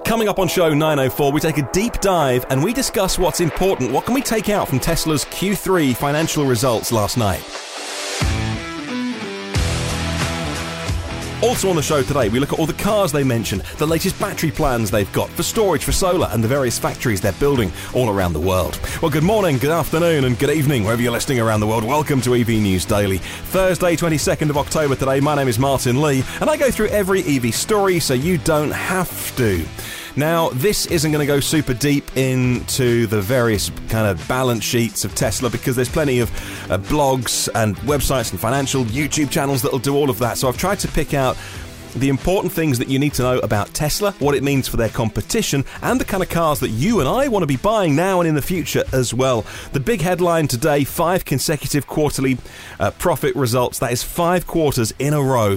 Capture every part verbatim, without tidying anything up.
Coming up on show nine oh four, we take a deep dive and we discuss what's important. What can we take out from Tesla's Q three financial results last night? Also on the show today, we look at all the cars they mention, the latest battery plans they've got for storage, for solar, and the various factories they're building all around the world. Well, good morning, good afternoon, and good evening, wherever you're listening around the world. Welcome to E V News Daily. Thursday, twenty-second of October today. My name is Martin Lee, and I go through every E V story so you don't have to. Now, this isn't going to go super deep into the various kind of balance sheets of Tesla because there's plenty of uh, blogs and websites and financial YouTube channels that'll do all of that. So I've tried to pick out the important things that you need to know about Tesla, what it means for their competition, and the kind of cars that you and I want to be buying now and in the future as well. The big headline today, five consecutive quarterly uh, profit results. That is five quarters in a row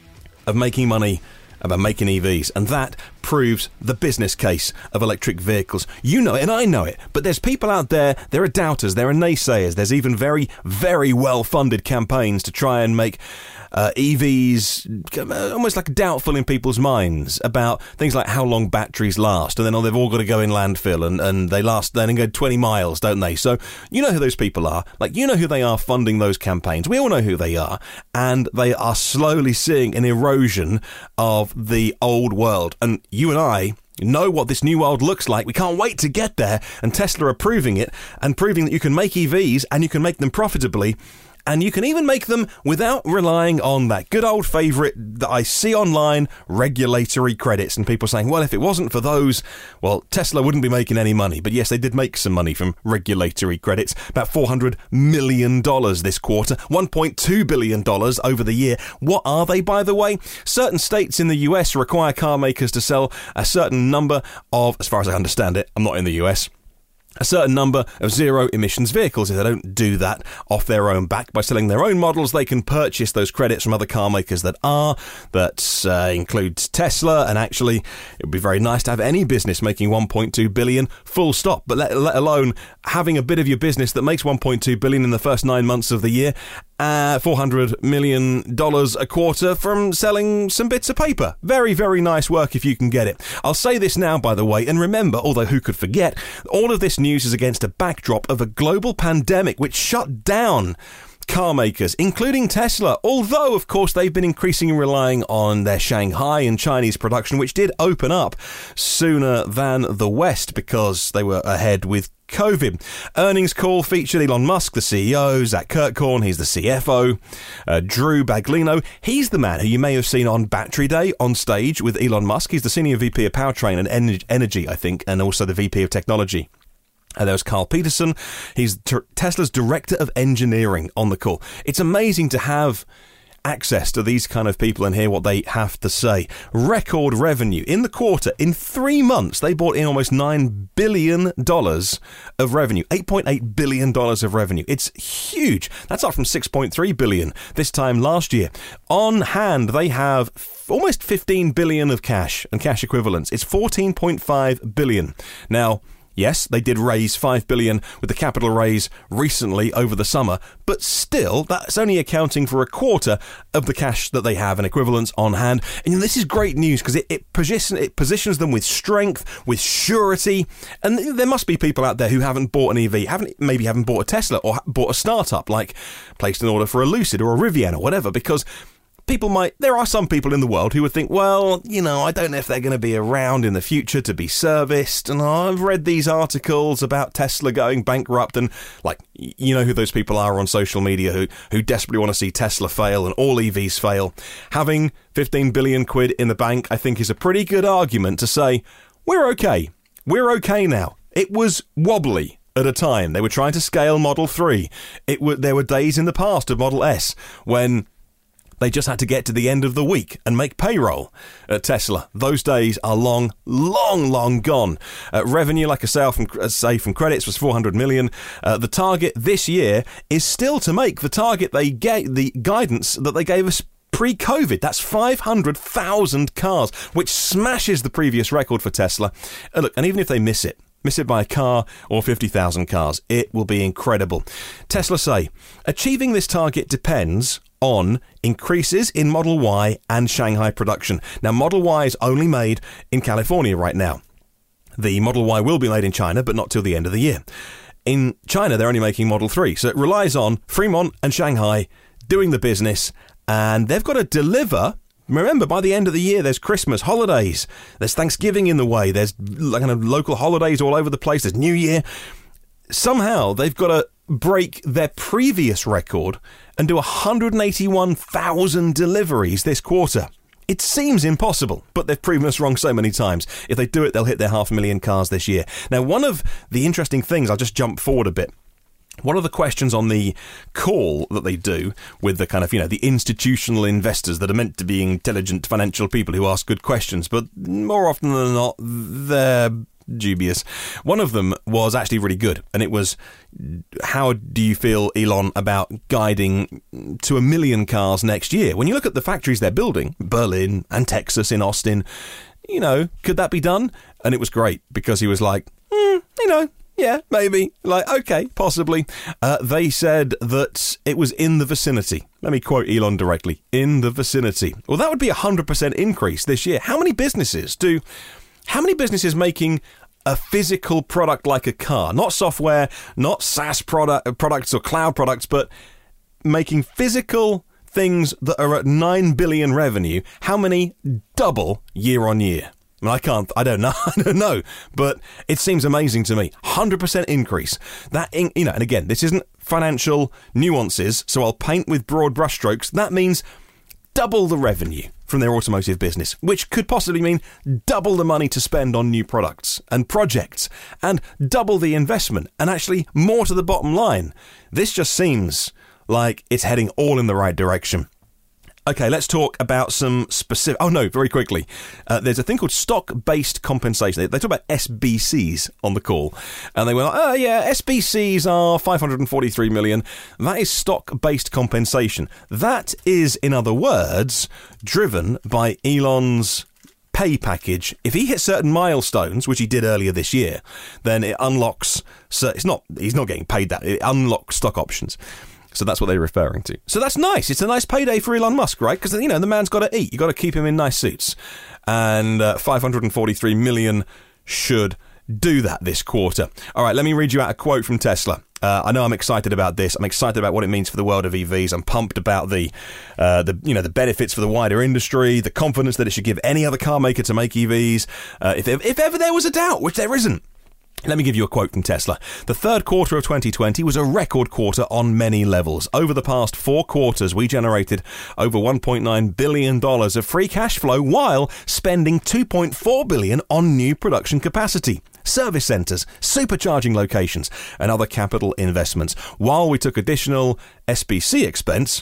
of making money about making E Vs, and that proves the business case of electric vehicles. You know it, and I know it, but there's people out there, there are doubters, there are naysayers, there's even very, very well-funded campaigns to try and make uh, E Vs almost like doubtful in people's minds about things like how long batteries last, and then oh, they've all got to go in landfill, and, and they last, then go twenty miles, don't they? So you know who those people are, like you know who they are funding those campaigns, we all know who they are, and they are slowly seeing an erosion of the old world, and you and I know what this new world looks like. We can't wait to get there, and Tesla are proving it, and proving that you can make E Vs and you can make them profitably, and you can even make them without relying on that good old favourite that I see online, regulatory credits, and people saying, well, if it wasn't for those, well, Tesla wouldn't be making any money. But yes, they did make some money from regulatory credits, about four hundred million dollars this quarter, one point two billion dollars over the year. What are they, by the way? Certain states in the U S require car makers to sell a certain number of, as far as I understand it, I'm not in the U S, a certain number of zero-emissions vehicles. If they don't do that off their own back by selling their own models, they can purchase those credits from other car makers that are. That uh, includes Tesla, and actually it would be very nice to have any business making one point two billion dollars full stop, but let, let alone having a bit of your business that makes one point two billion dollars in the first nine months of the year, uh, four hundred million dollars a quarter from selling some bits of paper. Very, very nice work if you can get it. I'll say this now, by the way, and remember, although who could forget, all of this news is against a backdrop of a global pandemic which shut down car makers, including Tesla, although, of course, they've been increasingly relying on their Shanghai and Chinese production, which did open up sooner than the West because they were ahead with COVID. Earnings call featured Elon Musk, the C E O, Zach Kirkhorn, he's the C F O, uh, Drew Baglino, he's the man who you may have seen on Battery Day on stage with Elon Musk. He's the Senior V P of Powertrain and Energy, I think, and also the V P of Technology. And there was Carl Peterson. He's t- Tesla's Director of Engineering on the call. It's amazing to have access to these kind of people and hear what they have to say. Record revenue in the quarter. In three months, they brought in almost nine billion dollars of revenue. eight point eight billion dollars of revenue. It's huge. That's up from six point three billion dollars this time last year. On hand, they have almost fifteen billion dollars of cash and cash equivalents. It's fourteen point five billion dollars. Now, yes, they did raise five billion dollars with the capital raise recently over the summer, but still, that's only accounting for a quarter of the cash that they have and equivalents on hand. And this is great news because it, it, position, it positions them with strength, with surety. And there must be people out there who haven't bought an E V, haven't maybe haven't bought a Tesla or bought a startup, like placed an order for a Lucid or a Rivian or whatever, because people might, there are some people in the world who would think, well, you know, I don't know if they're going to be around in the future to be serviced. And I've read these articles about Tesla going bankrupt, and like, you know who those people are on social media who, who desperately want to see Tesla fail and all E Vs fail. Having fifteen billion quid in the bank, I think, is a pretty good argument to say, we're okay. We're okay now. It was wobbly at a time. They were trying to scale Model three. It w- there were days in the past of Model S when they just had to get to the end of the week and make payroll at Tesla. Those days are long, long, long gone. Uh, revenue, like I say from, uh, say from credits, was four hundred million dollars. Uh, the target this year is still to make the target they gave, the guidance that they gave us pre-COVID. That's five hundred thousand cars, which smashes the previous record for Tesla. Uh, look, and even if they miss it, miss it by a car or fifty thousand cars, it will be incredible. Tesla say, achieving this target depends on increases in Model Y and Shanghai production. Now, Model Y is only made in California right now. The Model Y will be made in China, but not till the end of the year. In China, they're only making Model three, so it relies on Fremont and Shanghai doing the business, and they've got to deliver. Remember, by the end of the year, there's Christmas, holidays, there's Thanksgiving in the way, there's kind of local holidays all over the place, there's New Year. Somehow, they've got to break their previous record and do one hundred eighty-one thousand deliveries this quarter. It seems impossible, but they've proven us wrong so many times. If they do it, they'll hit their half a million cars this year. Now, one of the interesting things, I'll just jump forward a bit. One of the questions on the call that they do with the kind of, you know, the institutional investors that are meant to be intelligent financial people who ask good questions, but more often than not, they're dubious. One of them was actually really good, and it was, how do you feel, Elon, about guiding to a million cars next year? When you look at the factories they're building, Berlin and Texas in Austin, you know, could that be done? And it was great, because he was like, mm, you know, yeah, maybe. Like, okay, possibly. Uh, they said that it was in the vicinity. Let me quote Elon directly. In the vicinity. Well, that would be a one hundred percent increase this year. How many businesses do... How many businesses making a physical product like a car? Not software, not SaaS product, products or cloud products, but making physical things that are at nine billion revenue. How many double year on year? I mean, I can't, I don't know, I don't know, but it seems amazing to me. one hundred percent increase. That, in, you know, and again, this isn't financial nuances, so I'll paint with broad brushstrokes. That means double the revenue from their automotive business, which could possibly mean double the money to spend on new products and projects, and double the investment, and actually more to the bottom line. This just seems like it's heading all in the right direction. Okay, let's talk about some specific... Oh, no, very quickly. Uh, there's a thing called stock-based compensation. They, they talk about S B Cs on the call. And they were like, oh, yeah, S B Cs are five hundred forty-three million. That is stock-based compensation. That is, in other words, driven by Elon's pay package. If he hits certain milestones, which he did earlier this year, then it unlocks... So it's not... He's not getting paid that. It unlocks stock options. So that's what they're referring to. So that's nice. It's a nice payday for Elon Musk, right? Because, you know, the man's got to eat. You've got to keep him in nice suits. And uh, five hundred forty-three million should do that this quarter. All right, let me read you out a quote from Tesla. Uh, I know I'm excited about this. I'm excited about what it means for the world of E Vs. I'm pumped about the, uh, the you know, the benefits for the wider industry, the confidence that it should give any other car maker to make E Vs. Uh, if, if ever there was a doubt, which there isn't. Let me give you a quote from Tesla. The third quarter of twenty twenty was a record quarter on many levels. Over the past four quarters, we generated over one point nine billion dollars of free cash flow while spending two point four billion dollars on new production capacity, service centers, supercharging locations, and other capital investments. While we took additional S B C expense,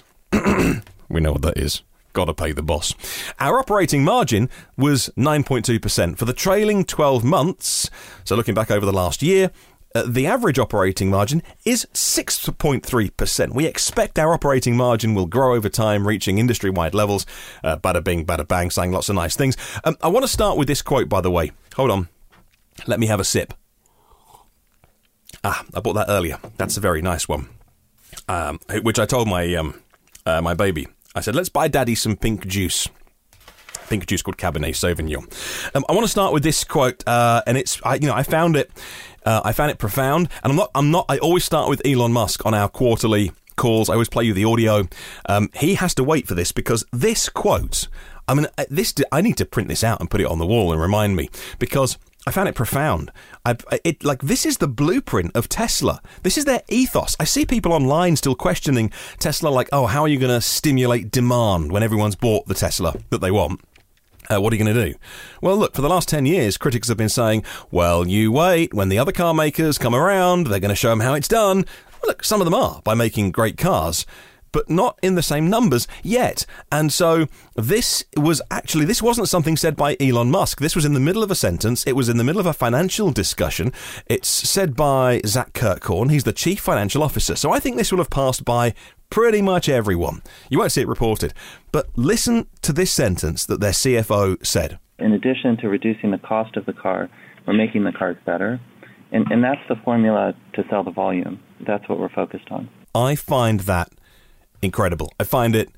we know what that is. Gotta pay the boss. Our operating margin was nine point two percent for the trailing twelve months. So looking back over the last year, uh, the average operating margin is six point three percent. We expect our operating margin will grow over time, reaching industry-wide levels. Uh, bada bing, bada bang, saying lots of nice things. Um, I want to start with this quote, by the way. Hold on. Let me have a sip. Ah, I bought that earlier. That's a very nice one. Um, which I told my um, uh, my baby. I said, let's buy Daddy some pink juice. Pink juice called Cabernet Sauvignon. Um, I want to start with this quote, uh, and it's, I, you know, I found it, uh, I found it profound. And I'm not, I'm not. I always start with Elon Musk on our quarterly calls. I always play you the audio. Um, he has to wait for this because this quote, I mean, this, I need to print this out and put it on the wall and remind me, because I found it profound. I, it like this is the blueprint of Tesla. This is their ethos. I see people online still questioning Tesla, like, oh, how are you going to stimulate demand when everyone's bought the Tesla that they want? Uh, what are you going to do? Well, look, for the last ten years, critics have been saying, well, you wait. When the other car makers come around, they're going to show them how it's done. Well, look, some of them are by making great cars, but not in the same numbers yet. And so this was actually, this wasn't something said by Elon Musk. This was in the middle of a sentence. It was in the middle of a financial discussion. It's said by Zach Kirkhorn. He's the chief financial officer. So I think this will have passed by pretty much everyone. You won't see it reported. But listen to this sentence that their C F O said. In addition to reducing the cost of the car, we're making the cars better. And, and that's the formula to sell the volume. That's what we're focused on. I find that incredible. I find it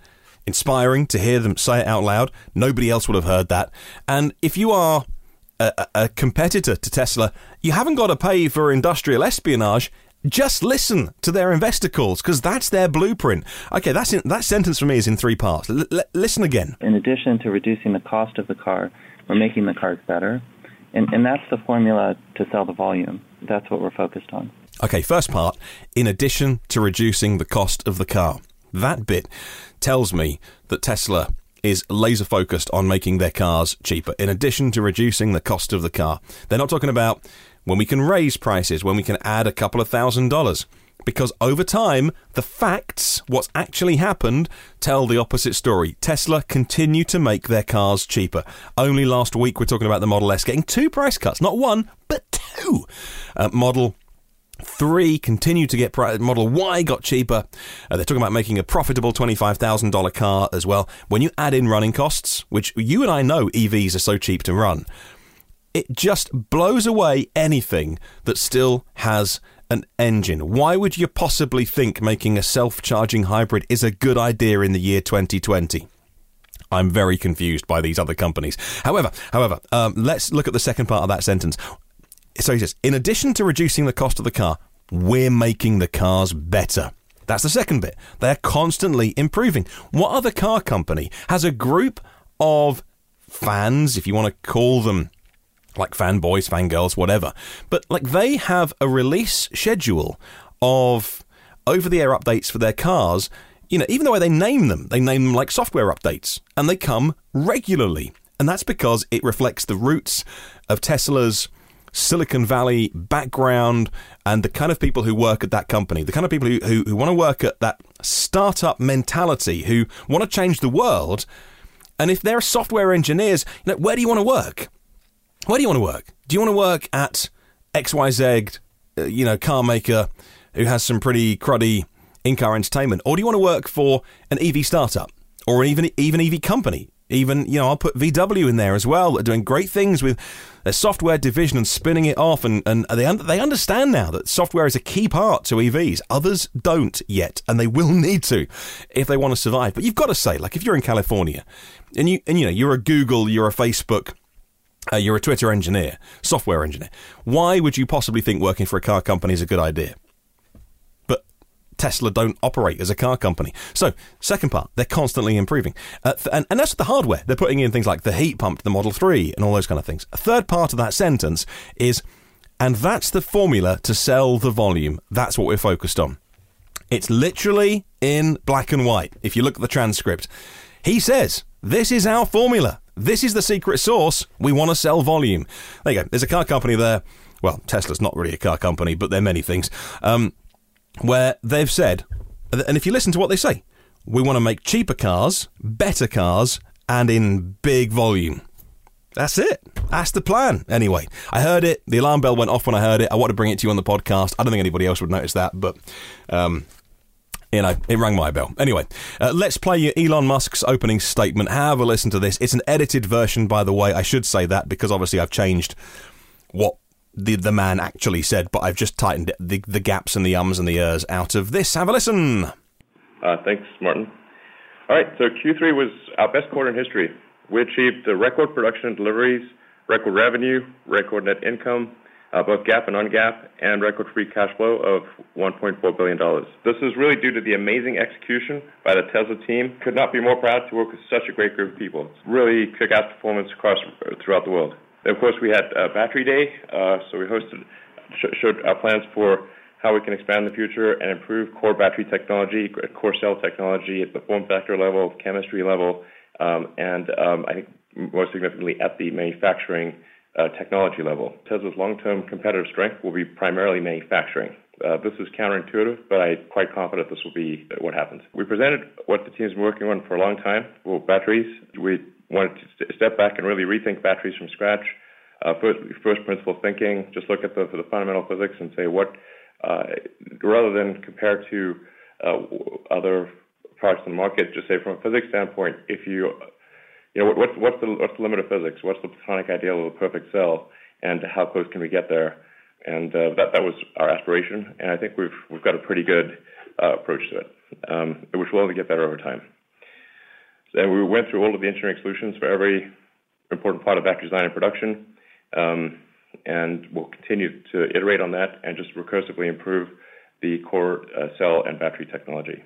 inspiring to hear them say it out loud. Nobody else would have heard that. And if you are a, a competitor to Tesla, you haven't got to pay for industrial espionage. Just listen to their investor calls, because that's their blueprint. Okay, that's in, that sentence for me is in three parts. L- l- listen again. In addition to reducing the cost of the car, we're making the cars better. And, and that's the formula to sell the volume. That's what we're focused on. Okay, first part, in addition to reducing the cost of the car. That bit tells me that Tesla is laser focused on making their cars cheaper, in addition to reducing the cost of the car. They're not talking about when we can raise prices, when we can add a couple of thousand dollars. Because over time, the facts, what's actually happened, tell the opposite story. Tesla continue to make their cars cheaper. Only last week, we're talking about the Model S getting two price cuts. Not one, but two. Uh, Model three continued to get price. Model Y got cheaper. Uh, they're talking about making a profitable twenty-five thousand dollars car as well. When you add in running costs, which you and I know E Vs are so cheap to run, it just blows away anything that still has an engine. Why would you possibly think making a self-charging hybrid is a good idea in the year twenty twenty? I'm very confused by these other companies. However, however, um, let's look at the second part of that sentence. So he says, in addition to reducing the cost of the car, we're making the cars better. That's the second bit. They're constantly improving. What other car company has a group of fans, if you want to call them like fanboys, fangirls, whatever, but like they have a release schedule of over-the-air updates for their cars? You know, even the way they name them, they name them like software updates, and they come regularly. And that's because it reflects the roots of Tesla's Silicon Valley background and the kind of people who work at that company, the kind of people who, who, who want to work at that startup mentality, who want to change the world. And if they're software engineers, you know, where do you want to work? Where do you want to work? Do you want to work at X Y Z, uh, you know, car maker who has some pretty cruddy in-car entertainment? Or do you want to work for an E V startup or even even E V company? Even, you know, I'll put V W in there as well. They're doing great things with their software division and spinning it off. And, and they, un- they understand now that software is a key part to E Vs. Others don't yet, and they will need to if they want to survive. But you've got to say, like, if you're in California and, you and you know, you're a Google, you're a Facebook, uh, you're a Twitter engineer, software engineer, why would you possibly think working for a car company is a good idea? Tesla don't operate as a car company. So, second part, they're constantly improving. Uh, th- and, and that's the hardware. They're putting in things like the heat pump to the Model three and all those kind of things. A third part of that sentence is, and that's the formula to sell the volume. That's what we're focused on. It's literally in black and white. If you look at the transcript, he says, this is our formula. This is the secret sauce. We want to sell volume. There you go. There's a car company there. Well, Tesla's not really a car company, but they're many things. Um, where they've said, and if you listen to what they say, we want to make cheaper cars, better cars, and in big volume. That's it. That's the plan. Anyway, I heard it. The alarm bell went off when I heard it. I want to bring it to you on the podcast. I don't think anybody else would notice that, but, um, you know, it rang my bell. Anyway, uh, let's play you Elon Musk's opening statement. Have a listen to this. It's an edited version, by the way. I should say that because obviously I've changed what the the man actually said, but I've just tightened the the gaps and the ums and the ers out of this. Have a listen. Uh, thanks, Martin. All right, so Q three was our best quarter in history. We achieved the record production and deliveries, record revenue, record net income, uh, both GAAP and non-GAAP, and record free cash flow of one point four billion dollars. This is really due to the amazing execution by the Tesla team. Could not be more proud to work with such a great group of people. It's really kick-ass performance across throughout the world. Of course, we had uh, Battery Day, uh, so we hosted, sh- showed our plans for how we can expand in the future and improve core battery technology, core cell technology at the form factor level, chemistry level, um, and um, I think most significantly at the manufacturing uh, technology level. Tesla's long-term competitive strength will be primarily manufacturing. Uh, this is counterintuitive, but I'm quite confident this will be what happens. We presented what the team's been working on for a long time, well, batteries. We wanted to step back and really rethink batteries from scratch. Uh, first, first principle thinking, just look at the, the fundamental physics and say what, uh, rather than compare to uh, other products in the market, just say from a physics standpoint, if you, you know, what, what's the what's the limit of physics? What's the platonic ideal of a perfect cell, and how close can we get there? And uh, that that was our aspiration, and I think we've we've got a pretty good uh, approach to it, um, which will only get better over time. And we went through all of the engineering solutions for every important part of battery design and production, um, and we'll continue to iterate on that and just recursively improve the core uh, cell and battery technology.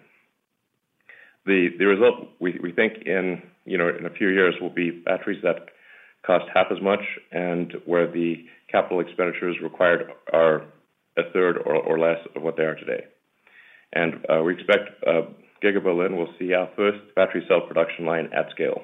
The the result, we, we think in you know in a few years, will be batteries that cost half as much and where the capital expenditures required are a third or, or less of what they are today. And uh, we expect uh, Giga Berlin will see our first battery cell production line at scale.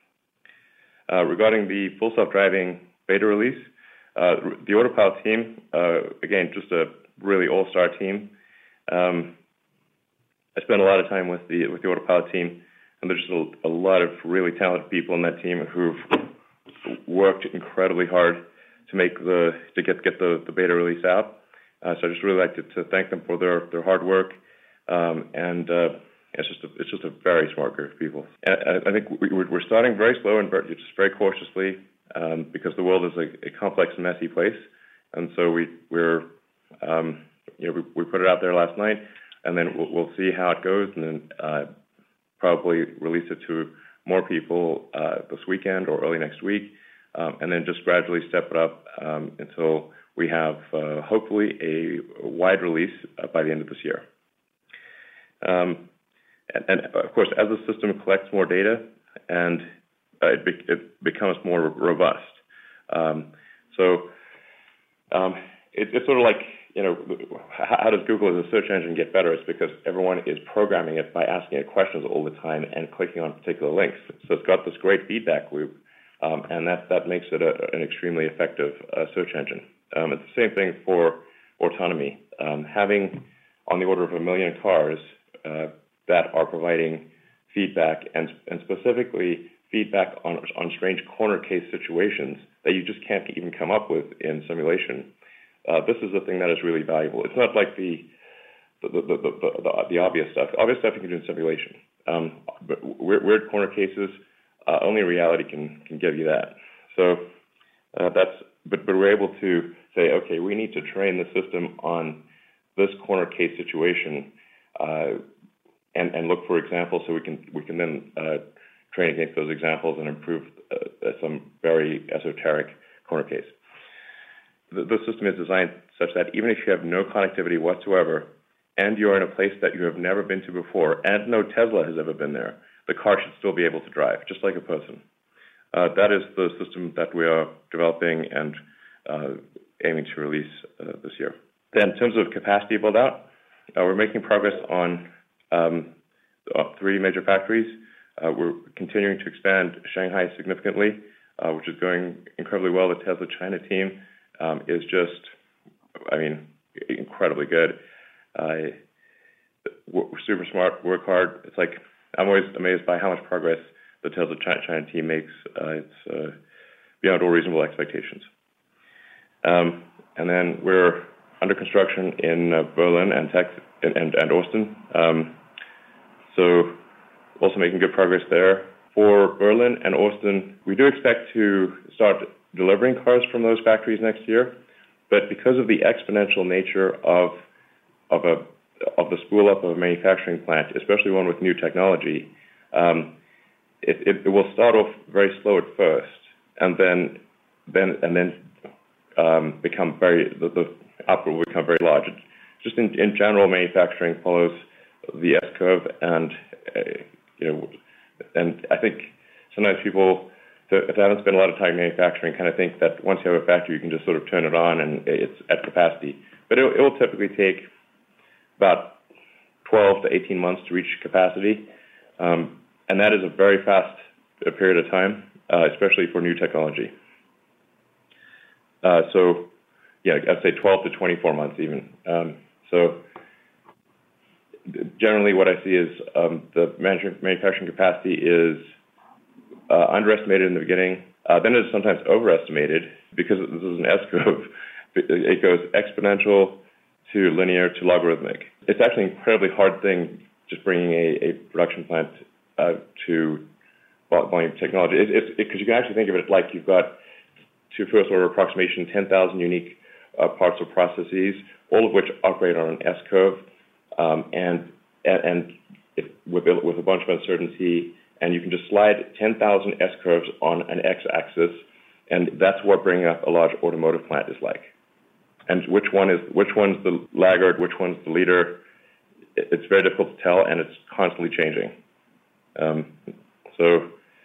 Uh, regarding the full self-driving beta release, uh, the Autopilot team, uh, again, just a really all-star team. Um, I spent a lot of time with the with the Autopilot team, and there's just a, a lot of really talented people in that team who've worked incredibly hard to make the to get get the, the beta release out. Uh, so I just really like to, to thank them for their, their hard work, um, and uh, it's just a, it's just a very smart group of people. And I, I think we, we're starting very slow and very, just very cautiously um, because the world is a, a complex and messy place, and so we we're um, you know we, we put it out there last night. And then we'll, we'll see how it goes, and then uh, probably release it to more people uh, this weekend or early next week, um, and then just gradually step it up um, until we have uh, hopefully a wide release uh, by the end of this year. Um, and, and of course, as the system collects more data and uh, it, be, it becomes more robust. Um, so um, it, it's sort of like, you know, how does Google as a search engine get better? It's because everyone is programming it by asking it questions all the time and clicking on particular links. So it's got this great feedback loop, um, and that, that makes it a, an extremely effective uh, search engine. Um, it's the same thing for autonomy. Um, having on the order of a million cars uh, that are providing feedback, and, and specifically feedback on, on strange corner case situations that you just can't even come up with in simulation. Uh, this is the thing that is really valuable. It's not like the the the, the, the, the, the obvious stuff. Obvious stuff you can do in simulation. Um, but weird, weird corner cases, uh, only reality can can give you that. So uh, that's. But but we're able to say, okay, we need to train the system on this corner case situation, uh, and and look for examples so we can we can then uh, train against those examples and improve uh, some very esoteric corner case. The, the system is designed such that even if you have no connectivity whatsoever and you're in a place that you have never been to before and no Tesla has ever been there, the car should still be able to drive, just like a person. Uh, that is the system that we are developing and uh, aiming to release uh, this year. Then in terms of capacity build-out, uh, we're making progress on um, uh, three major factories. Uh, we're continuing to expand Shanghai significantly, uh, which is going incredibly well. The Tesla China team Um, is just, I mean, incredibly good. Uh, we're super smart, work hard. It's like, I'm always amazed by how much progress the Tesla China, China team makes. Uh, it's uh, beyond all reasonable expectations. Um, and then we're under construction in uh, Berlin and Texas and, and, and Austin. Um, so also making good progress there. For Berlin and Austin, we do expect to start delivering cars from those factories next year, but because of the exponential nature of of a of the spool up of a manufacturing plant, especially one with new technology, um, it, it, it will start off very slow at first, and then then and then um, become very the, the output will become very large. It, just in, in general, manufacturing follows the S curve, and uh, you know, and I think sometimes people, if they haven't spent a lot of time manufacturing, kind of think that once you have a factory, you can just sort of turn it on and it's at capacity. But it, it will typically take about twelve to eighteen months to reach capacity. Um, and that is a very fast period of time, uh, especially for new technology. Uh, so, yeah, I'd say twelve to twenty-four months even. Um, so generally what I see is um, the manufacturing capacity is Uh, underestimated in the beginning. Uh, then it's sometimes overestimated because this is an S-curve. It goes exponential to linear to logarithmic. It's actually an incredibly hard thing just bringing a, a production plant uh, to volume technology. Because it, it, it, you can actually think of it like you've got, to first order approximation, ten thousand unique uh, parts or processes, all of which operate on an S-curve, um, and, and, and it, with, with a bunch of uncertainty and you can just slide ten thousand S-curves on an x-axis, and that's what bringing up a large automotive plant is like. And which one is which one's the laggard, which one's the leader, it's very difficult to tell, and it's constantly changing. Um, so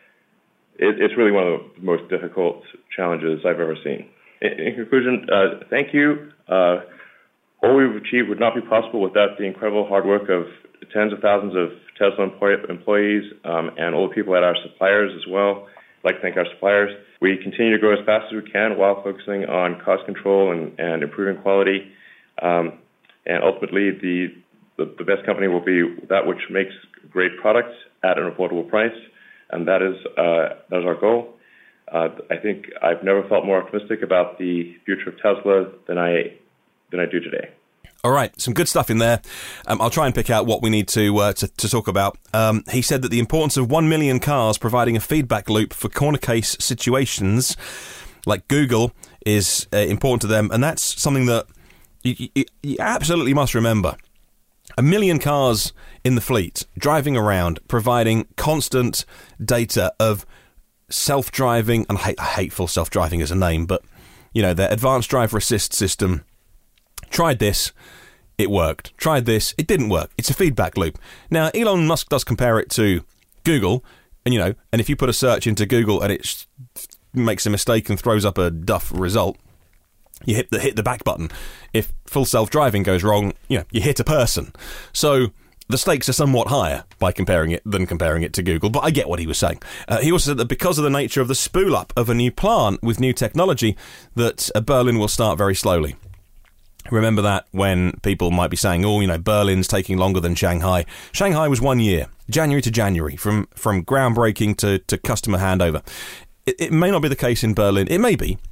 it, it's really one of the most difficult challenges I've ever seen. In, in conclusion, uh, thank you. Uh, all we've achieved would not be possible without the incredible hard work of tens of thousands of Tesla employ- employees um, and all the people at our suppliers as well. I'd like to thank our suppliers. We continue to grow as fast as we can while focusing on cost control and, and improving quality. Um, and ultimately, the, the the best company will be that which makes great products at an affordable price, and that is uh, that is our goal. Uh, I think I've never felt more optimistic about the future of Tesla than I than I do today. All right, some good stuff in there. Um, I'll try and pick out what we need to uh, to, to talk about. Um, he said that the importance of one million cars providing a feedback loop for corner case situations like Google is uh, important to them, and that's something that you, you, you absolutely must remember. A million cars in the fleet, driving around, providing constant data of self-driving, and I hate, hateful self-driving as a name, but, you know, their advanced driver assist system. Tried this, it worked. Tried this, it didn't work. It's a feedback loop. Now, Elon Musk does compare it to Google, and, you know, and if you put a search into Google and it sh- makes a mistake and throws up a duff result, you hit the hit the back button. If full self-driving goes wrong, you know, you hit a person. So the stakes are somewhat higher by comparing it than comparing it to Google, but I get what he was saying. Uh, he also said that because of the nature of the spool-up of a new plant with new technology, that uh, Berlin will start very slowly. Remember that when people might be saying, oh, you know, Berlin's taking longer than Shanghai. Shanghai was one year, January to January, from, from groundbreaking to, to customer handover. It, it may not be the case in Berlin. It may be.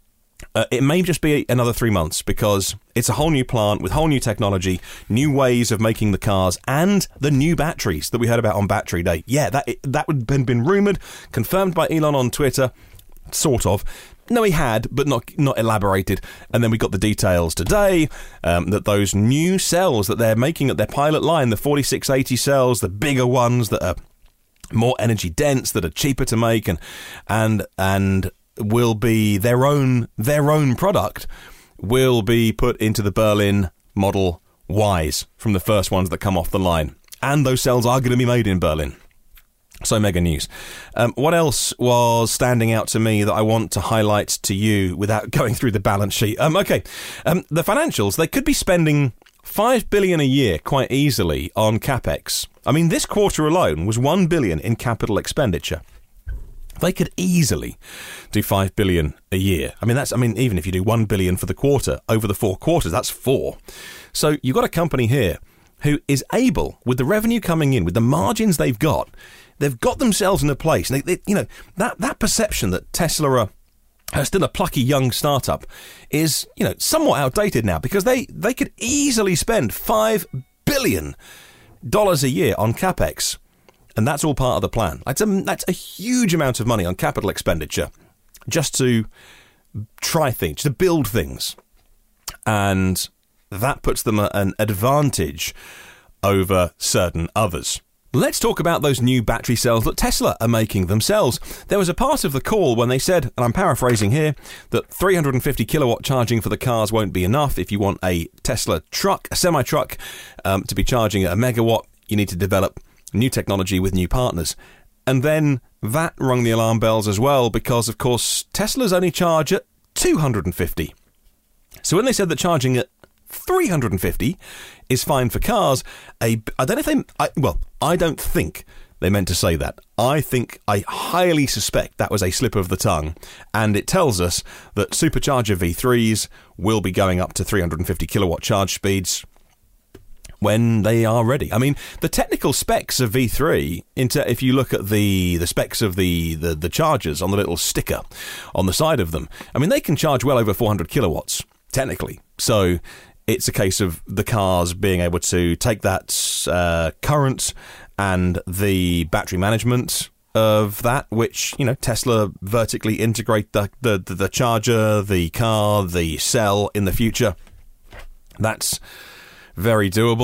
Uh, it may just be another three months because it's a whole new plant with whole new technology, new ways of making the cars, and the new batteries that we heard about on Battery Day. Yeah, that that had been, been rumoured, confirmed by Elon on Twitter, sort of. No, he had, but not not elaborated. And then we got the details today um, that those new cells that they're making at their pilot line, the forty-six eighty cells, the bigger ones that are more energy dense, that are cheaper to make, and and and will be their own their own product, will be put into the Berlin Model Ys from the first ones that come off the line. And those cells are going to be made in Berlin. So mega news. Um, what else was standing out to me that I want to highlight to you without going through the balance sheet? Um, okay, um, the financials, they could be spending five billion dollars a year quite easily on CapEx. I mean, this quarter alone was one billion dollars in capital expenditure. They could easily do five billion dollars a year. I mean, that's, I mean, even if you do one billion dollars for the quarter, over the four quarters, that's four. So you've got a company here who is able, with the revenue coming in, with the margins they've got, they've got themselves in a place. They, they, you know, that, that perception that Tesla are, are still a plucky young startup is, you know, somewhat outdated now, because they, they could easily spend five billion dollars a year on CapEx. And that's all part of the plan. That's a, that's a huge amount of money on capital expenditure just to try things, to build things. And that puts them at an advantage over certain others. Let's talk about those new battery cells that Tesla are making themselves. There was a part of the call when they said, and I'm paraphrasing here, that three hundred fifty kilowatt charging for the cars won't be enough. If you want a Tesla truck, a semi-truck, um, to be charging at a megawatt, you need to develop new technology with new partners. And then that rung the alarm bells as well, because, of course, Teslas only charge at two hundred fifty. So when they said that charging at three hundred fifty is fine for cars, a, I don't know if they... I, well, I don't think they meant to say that. I think, I highly suspect that was a slip of the tongue, and it tells us that supercharger V threes will be going up to three hundred fifty kilowatt charge speeds when they are ready. I mean, the technical specs of V three, into if you look at the, the specs of the, the, the chargers on the little sticker on the side of them, I mean, they can charge well over four hundred kilowatts, technically. So it's a case of the cars being able to take that uh, current and the battery management of that, which, you know, Tesla vertically integrate the, the, the, the charger, the car, the cell in the future. That's very doable.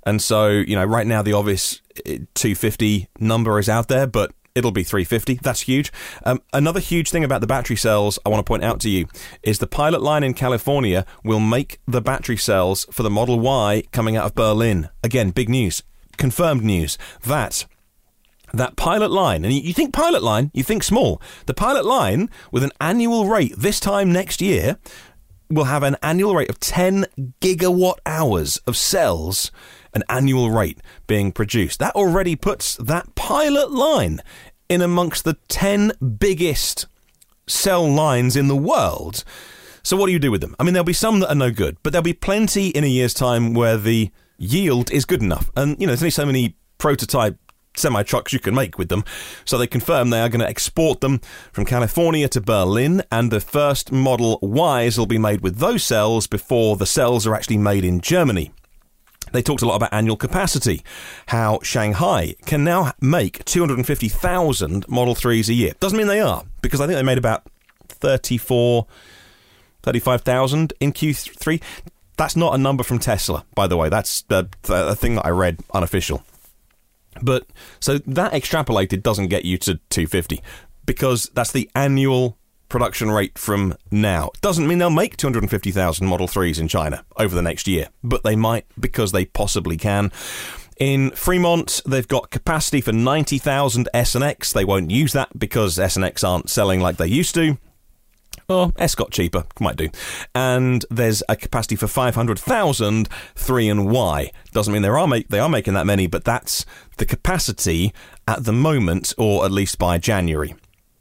And so, you know, right now the obvious two fifty number is out there, but it'll be three fifty. That's huge. Um, another huge thing about the battery cells I want to point out to you is the pilot line in California will make the battery cells for the Model Y coming out of Berlin. Again, big news, confirmed news, that that pilot line, and you think pilot line, you think small. The pilot line with an annual rate this time next year will have an annual rate of ten gigawatt hours of cells, an annual rate being produced. That already puts that pilot line in amongst the ten biggest cell lines in the world. So what do you do with them? I mean, there'll be some that are no good, but there'll be plenty in a year's time where the yield is good enough. And, you know, there's only so many prototype semi-trucks you can make with them. So they confirm they are going to export them from California to Berlin, and the first Model Ys will be made with those cells before the cells are actually made in Germany. They talked a lot about annual capacity, how Shanghai can now make two hundred fifty thousand Model threes a year. Doesn't mean they are, because I think they made about thirty-four, thirty-five thousand in Q three. That's not a number from Tesla, by the way. That's a, a thing that I read, unofficial. But so that extrapolated doesn't get you to two fifty, because that's the annual production rate from now. Doesn't mean they'll make two hundred fifty thousand Model threes in China over the next year, but they might, because they possibly can. In Fremont, they've got capacity for ninety thousand S and X. They won't use that because S and X aren't selling like they used to. Oh, S got cheaper, might do. And there's a capacity for five hundred thousand three and Y. Doesn't mean they are make they are making that many, but that's the capacity at the moment, or at least by January.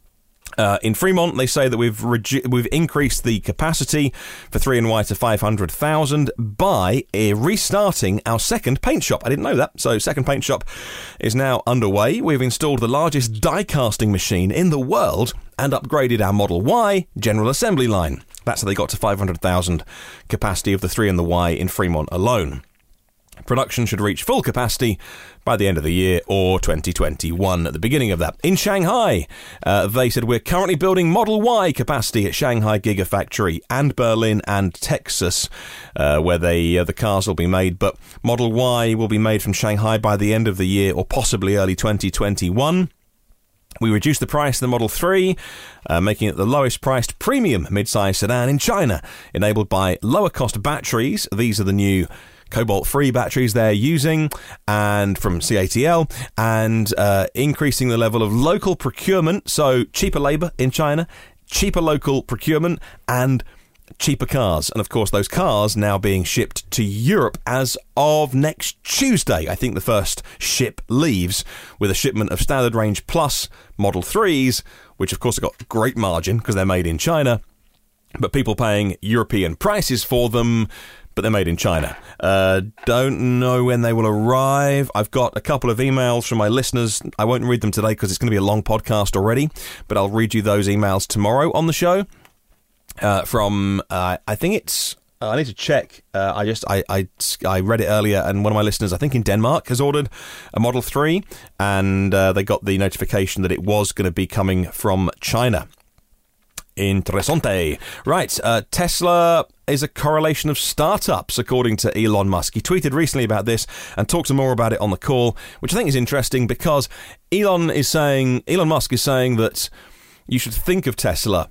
Uh, in Fremont, they say that we've redu- we've increased the capacity for three and Y to five hundred thousand by uh, restarting our second paint shop. I didn't know that. So second paint shop is now underway. We've installed the largest die casting machine in the world and upgraded our Model Y general assembly line. That's how they got to five hundred thousand capacity of the three and the Y in Fremont alone. Production should reach full capacity by the end of the year, or twenty twenty-one at the beginning of that. In Shanghai, uh, they said we're currently building Model Y capacity at Shanghai Gigafactory and Berlin and Texas, uh, where they uh, the cars will be made. But Model Y will be made from Shanghai by the end of the year, or possibly early twenty twenty-one. We reduced the price of the Model three, uh, making it the lowest priced premium mid-size sedan in China, enabled by lower cost batteries. These are the new cobalt-free batteries they're using, and from C A T L, and uh, increasing the level of local procurement, so cheaper labour in China, cheaper local procurement, and cheaper cars. And of course, those cars now being shipped to Europe as of next Tuesday. I think the first ship leaves with a shipment of Standard Range Plus Model threes, which of course have got great margin because they're made in China, but people paying European prices for them, but they're made in China. Uh, don't know when they will arrive. I've got a couple of emails from my listeners. I won't read them today because it's going to be a long podcast already, but I'll read you those emails tomorrow on the show. Uh, from, uh, I think it's, uh, I need to check. Uh, I just, I, I, I read it earlier, and one of my listeners, I think in Denmark, has ordered a Model three, and uh, they got the notification that it was going to be coming from China. Interessante. Right, uh, Tesla is a correlation of startups, according to Elon Musk. He tweeted recently about this and talked some more about it on the call, which I think is interesting because Elon is saying, Elon Musk is saying that you should think of Tesla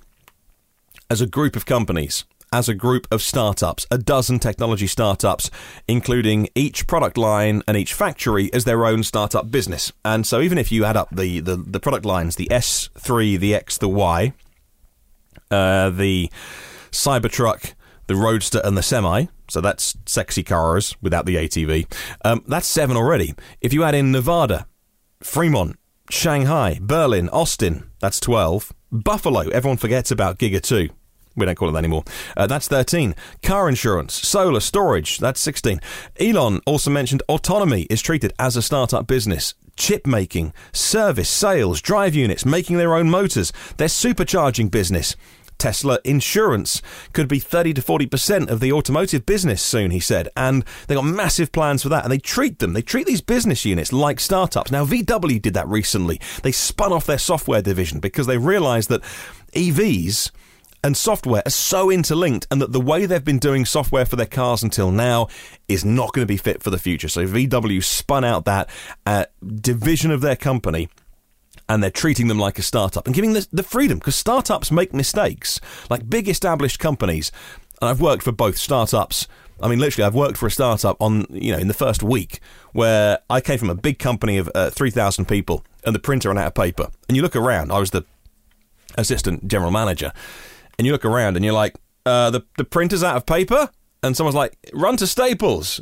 as a group of companies, as a group of startups, a dozen technology startups, including each product line and each factory as their own startup business. And so even if you add up the, the, the product lines, the S three, the X, the Y, Uh, the Cybertruck, the Roadster, and the Semi, so that's sexy cars without the A T V, um, that's seven already. If you add in Nevada, Fremont, Shanghai, Berlin, Austin, that's twelve. Buffalo, everyone forgets about Giga two. We don't call it that anymore. Uh, that's thirteen. Car insurance, solar, storage, that's sixteen. Elon also mentioned autonomy is treated as a startup business. Chip making, service, sales, drive units, making their own motors, their supercharging business. Tesla insurance could be thirty to forty percent of the automotive business soon, he said. And they got massive plans for that. And they treat them, they treat these business units like startups. Now, V W did that recently. They spun off their software division because they realized that E Vs and software are so interlinked, and that the way they've been doing software for their cars until now is not going to be fit for the future. So V W spun out that uh, division of their company, and they're treating them like a startup and giving the, the freedom, because startups make mistakes. Like big established companies, and I've worked for both startups. I mean, literally, I've worked for a startup on, you know, in the first week, where I came from a big company of uh, three thousand people, and the printer ran out of paper. And you look around, I was the assistant general manager, and you look around and you're like, uh, the, the printer's out of paper? And someone's like, run to Staples.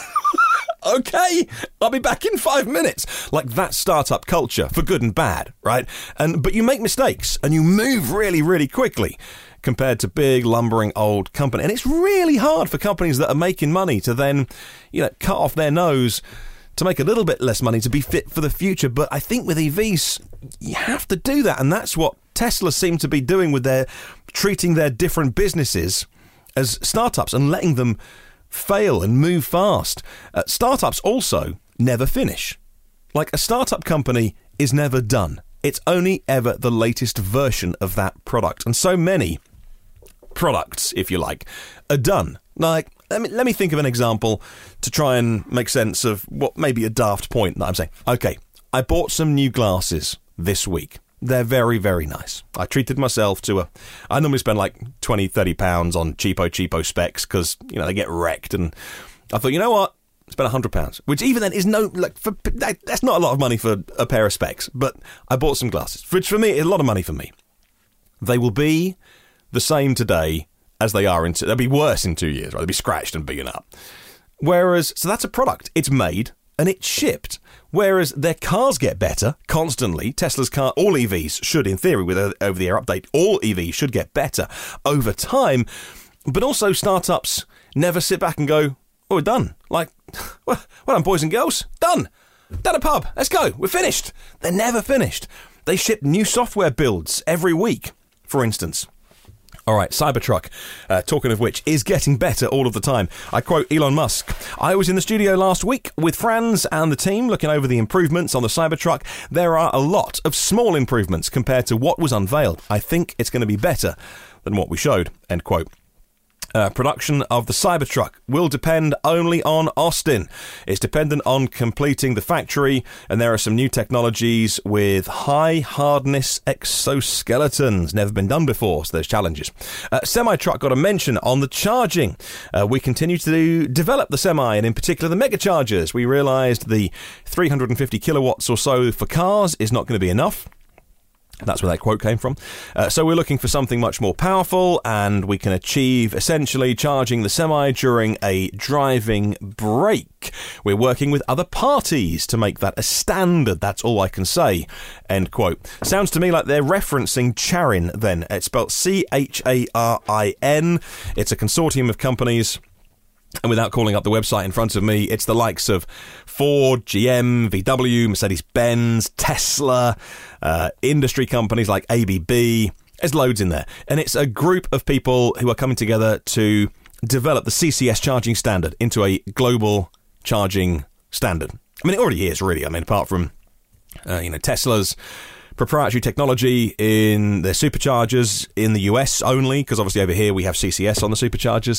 Okay, I'll be back in five minutes. Like that startup culture, for good and bad, right? And but you make mistakes, and you move really, really quickly compared to big, lumbering, old company. And it's really hard for companies that are making money to then, you know, cut off their nose to make a little bit less money to be fit for the future. But I think with E Vs, you have to do that. And that's what Tesla seem to be doing with their treating their different businesses as startups and letting them fail and move fast. Uh, startups also never finish. Like a startup company is never done. It's only ever the latest version of that product. And so many products, if you like, are done. Like, let me, let me think of an example to try and make sense of what may be a daft point that I'm saying. Okay, I bought some new glasses this week. They're very, very nice. I treated myself to a... I normally spend like twenty, thirty pounds on cheapo, cheapo specs because, you know, they get wrecked. And I thought, you know what? Spend one hundred pounds, which even then is no... like for, that, That's not a lot of money for a pair of specs. But I bought some glasses, which for me is a lot of money for me. They will be the same today as they are in... Two, they'll be worse in two years, right? They'll be scratched and beaten up. Whereas... So that's a product. It's made and it's shipped. Whereas their cars get better constantly. Tesla's car, all E Vs should, in theory, with an over-the-air update, all E Vs should get better over time. But also startups never sit back and go, oh, we're done. Like, well, well done, boys and girls. Done. Done a pub. Let's go. We're finished. They're never finished. They ship new software builds every week, for instance. All right, Cybertruck, uh, talking of which, is getting better all of the time. I quote Elon Musk. I was in the studio last week with Franz and the team looking over the improvements on the Cybertruck. There are a lot of small improvements compared to what was unveiled. I think it's going to be better than what we showed, end quote. Uh, production of the Cybertruck will depend only on Austin. It's dependent on completing the factory, and there are some new technologies with high hardness exoskeletons. Never been done before, so there's challenges. Uh, Semi-truck got a mention on the charging. Uh, we continue to develop the Semi, and in particular the Mega Chargers. We realised the three hundred fifty kilowatts or so for cars is not going to be enough. That's where that quote came from. Uh, so we're looking for something much more powerful, and we can achieve essentially charging the Semi during a driving break. We're working with other parties to make that a standard. That's all I can say. End quote. Sounds to me like they're referencing Charin then. It's spelled C H A R I N. It's a consortium of companies. And without calling up the website in front of me, it's the likes of Ford, G M, V W, Mercedes-Benz, Tesla, uh, industry companies like A B B. There's loads in there. And it's a group of people who are coming together to develop the C C S charging standard into a global charging standard. I mean, it already is, really. I mean, apart from, uh, you know, Tesla's proprietary technology in their superchargers in the U S only, because obviously over here we have C C S on the superchargers,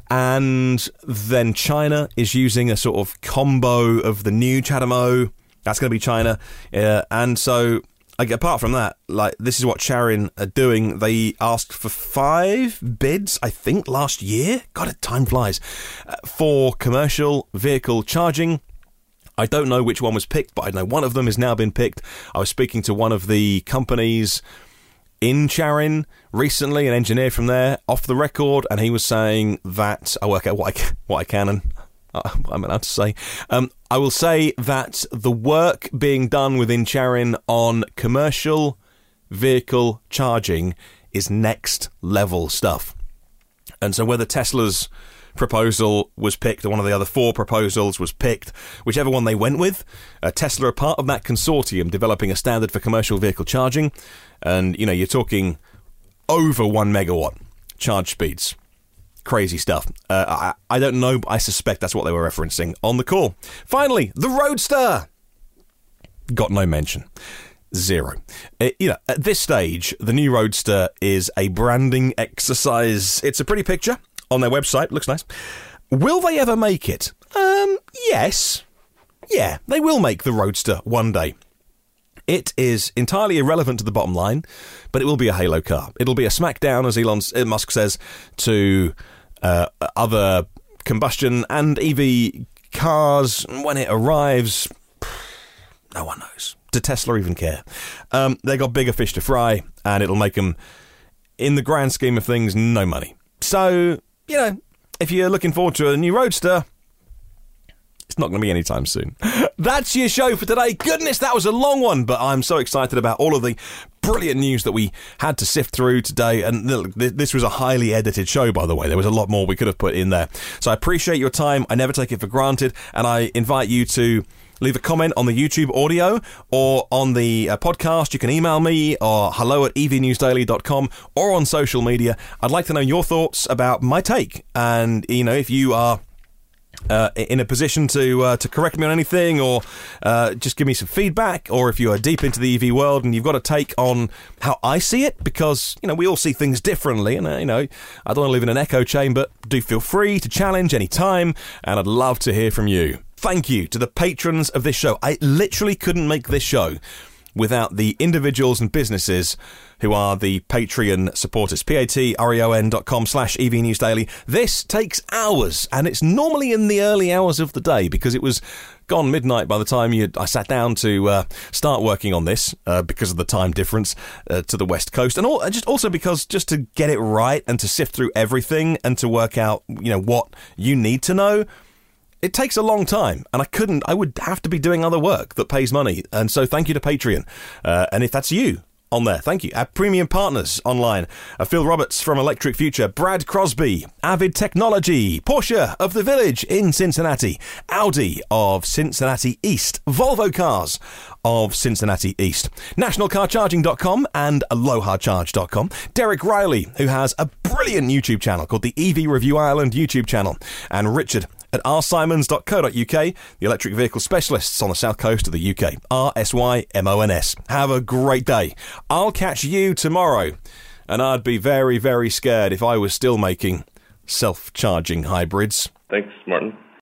and then China is using a sort of combo of the new CHAdeMO. That's going to be China, uh, and so like, apart from that, like this is what Charin are doing. They asked for five bids, I think, last year. God, time flies, uh, for commercial vehicle charging. I don't know which one was picked, but I know one of them has now been picked. I was speaking to one of the companies in Charin recently, an engineer from there, off the record, and he was saying that I work out what I, what I can and uh, what I'm allowed to say. Um, I will say that the work being done within Charin on commercial vehicle charging is next level stuff. And so whether Tesla's proposal was picked, or one of the other four proposals was picked, whichever one they went with, uh, Tesla are part of that consortium developing a standard for commercial vehicle charging, and you know, you're talking over one megawatt charge speeds. Crazy stuff. uh, I, I don't know, but I suspect that's what they were referencing on the call. Finally, the Roadster got no mention. Zero. It, you know, at this stage, the new Roadster is a branding exercise. It's a pretty picture on their website. Looks nice. Will they ever make it? Um, yes. Yeah, they will make the Roadster one day. It is entirely irrelevant to the bottom line, but it will be a Halo car. It'll be a smackdown, as Elon Musk says, to uh, other combustion and E V cars. When it arrives, no one knows. Do Tesla even care? Um, they got bigger fish to fry, and it'll make them, in the grand scheme of things, no money. So, you know, if you're looking forward to a new Roadster, it's not going to be anytime soon. That's your show for today. Goodness, that was a long one, but I'm so excited about all of the brilliant news that we had to sift through today. And look, this was a highly edited show, by the way. There was a lot more we could have put in there. So I appreciate your time. I never take it for granted. And I invite you to leave a comment on the YouTube audio or on the uh, podcast. You can email me or hello at e v news daily dot com or on social media. I'd like to know your thoughts about my take. And, you know, if you are Uh, in a position to uh, to correct me on anything, or uh, just give me some feedback, or if you are deep into the E V world and you've got a take on how I see it, because, you know, we all see things differently, and, uh, you know, I don't want to live in an echo chamber. Do feel free to challenge any time, and I'd love to hear from you. Thank you to the patrons of this show. I literally couldn't make this show without the individuals and businesses who are the Patreon supporters. P-A-T-R-E-O-N dot com slash E V News Daily. This takes hours, and it's normally in the early hours of the day, because it was gone midnight by the time you, I sat down to uh, start working on this, uh, because of the time difference uh, to the West Coast, and all, just also because just to get it right and to sift through everything and to work out, you know, what you need to know, it takes a long time, and I couldn't, I would have to be doing other work that pays money. And so thank you to Patreon. Uh, and if that's you on there, thank you. Our premium partners online are Phil Roberts from Electric Future, Brad Crosby, Avid Technology, Porsche of the Village in Cincinnati, Audi of Cincinnati East, Volvo Cars of Cincinnati East, national car charging dot com and aloha charge dot com, Derek Riley, who has a brilliant YouTube channel called the E V Review Ireland YouTube channel, and Richard at r simons dot co dot u k, the electric vehicle specialists on the south coast of the U K. R S Y M O N S. Have a great day. I'll catch you tomorrow. And I'd be very, very scared if I was still making self-charging hybrids. Thanks, Martin.